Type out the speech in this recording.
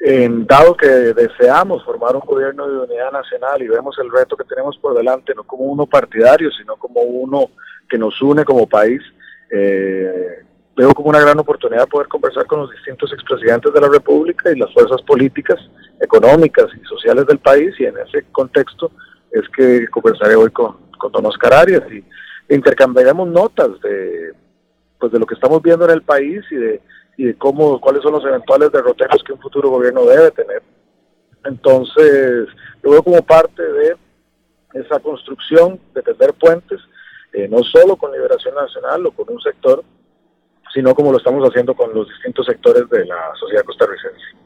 Dado que deseamos formar un gobierno de unidad nacional y vemos el reto que tenemos por delante, no como uno partidario, sino como uno que nos une como país, veo como una gran oportunidad poder conversar con los distintos expresidentes de la República y las fuerzas políticas, económicas y sociales del país, y en ese contexto es que conversaré hoy con don Oscar Arias y intercambiaremos notas de lo que estamos viendo en el país y de cuáles son los eventuales derroteros que un futuro gobierno debe tener. Entonces, yo veo como parte de esa construcción de tender puentes, no solo con Liberación Nacional o con un sector, sino como lo estamos haciendo con los distintos sectores de la sociedad costarricense.